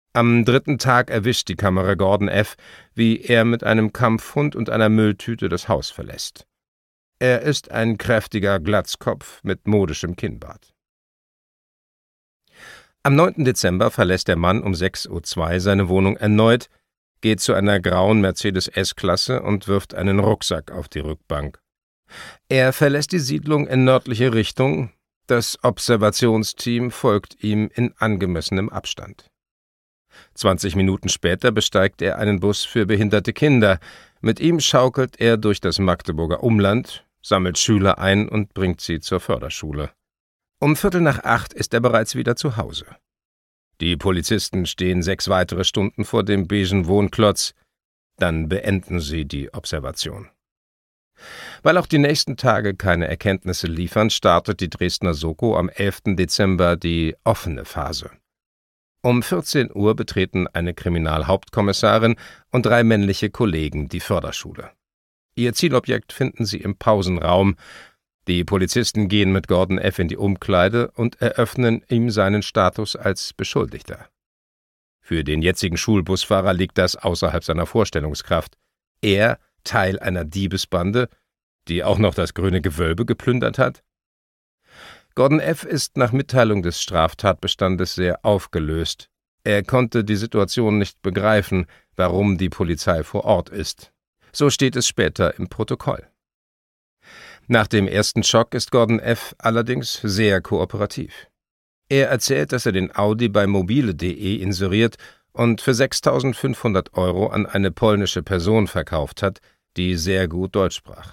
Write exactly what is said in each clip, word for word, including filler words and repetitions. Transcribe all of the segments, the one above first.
Am dritten Tag erwischt die Kamera Gordon F., wie er mit einem Kampfhund und einer Mülltüte das Haus verlässt. Er ist ein kräftiger Glatzkopf mit modischem Kinnbart. Am neunten Dezember verlässt der Mann um sechs Uhr zwei seine Wohnung erneut, geht zu einer grauen Mercedes S-Klasse und wirft einen Rucksack auf die Rückbank. Er verlässt die Siedlung in nördliche Richtung, das Observationsteam folgt ihm in angemessenem Abstand. Zwanzig Minuten später besteigt er einen Bus für behinderte Kinder. Mit ihm schaukelt er durch das Magdeburger Umland, sammelt Schüler ein und bringt sie zur Förderschule. Um Viertel nach acht ist er bereits wieder zu Hause. Die Polizisten stehen sechs weitere Stunden vor dem beigen Wohnklotz, dann beenden sie die Observation. Weil auch die nächsten Tage keine Erkenntnisse liefern, startet die Dresdner Soko am elften Dezember die offene Phase. Um vierzehn Uhr betreten eine Kriminalhauptkommissarin und drei männliche Kollegen die Förderschule. Ihr Zielobjekt finden sie im Pausenraum. Die Polizisten gehen mit Gordon F. in die Umkleide und eröffnen ihm seinen Status als Beschuldigter. Für den jetzigen Schulbusfahrer liegt das außerhalb seiner Vorstellungskraft. Er, Teil einer Diebesbande, die auch noch das Grüne Gewölbe geplündert hat? Gordon F. ist nach Mitteilung des Straftatbestandes sehr aufgelöst. Er konnte die Situation nicht begreifen, warum die Polizei vor Ort ist. So steht es später im Protokoll. Nach dem ersten Schock ist Gordon F. allerdings sehr kooperativ. Er erzählt, dass er den Audi bei mobile punkt de inseriert und für sechstausendfünfhundert Euro an eine polnische Person verkauft hat, die sehr gut Deutsch sprach.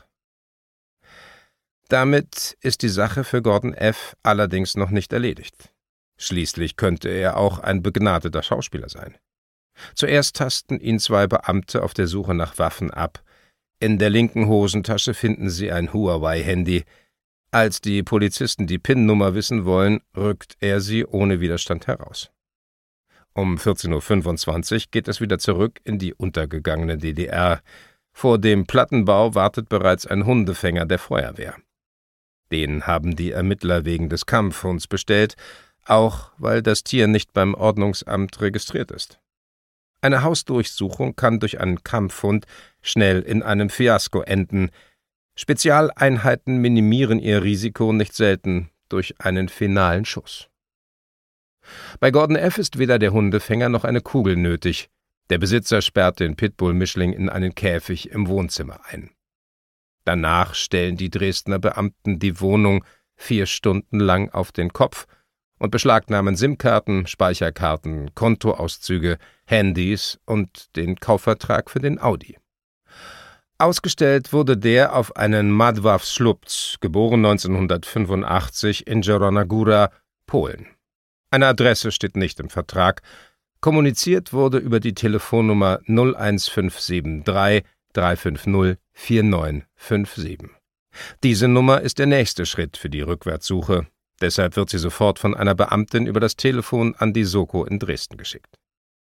Damit ist die Sache für Gordon F. allerdings noch nicht erledigt. Schließlich könnte er auch ein begnadeter Schauspieler sein. Zuerst tasten ihn zwei Beamte auf der Suche nach Waffen ab. In der linken Hosentasche finden sie ein Huawei-Handy. Als die Polizisten die P I N-Nummer wissen wollen, rückt er sie ohne Widerstand heraus. Um vierzehn Uhr fünfundzwanzig geht es wieder zurück in die untergegangene D D R. Vor dem Plattenbau wartet bereits ein Hundefänger der Feuerwehr. Den haben die Ermittler wegen des Kampfhunds bestellt, auch weil das Tier nicht beim Ordnungsamt registriert ist. Eine Hausdurchsuchung kann durch einen Kampfhund schnell in einem Fiasko enden. Spezialeinheiten minimieren ihr Risiko nicht selten durch einen finalen Schuss. Bei Gordon F. ist weder der Hundefänger noch eine Kugel nötig. Der Besitzer sperrt den Pitbull-Mischling in einen Käfig im Wohnzimmer ein. Danach stellen die Dresdner Beamten die Wohnung vier Stunden lang auf den Kopf und beschlagnahmen SIM-Karten, Speicherkarten, Kontoauszüge, Handys und den Kaufvertrag für den Audi. Ausgestellt wurde der auf einen Madwaw Slupc, geboren neunzehnhundertfünfundachtzig in Zielona Góra, Polen. Eine Adresse steht nicht im Vertrag. Kommuniziert wurde über die Telefonnummer null eins fünf sieben drei drei fünf null vier neun fünf sieben. Diese Nummer ist der nächste Schritt für die Rückwärtssuche. Deshalb wird sie sofort von einer Beamtin über das Telefon an die Soko in Dresden geschickt.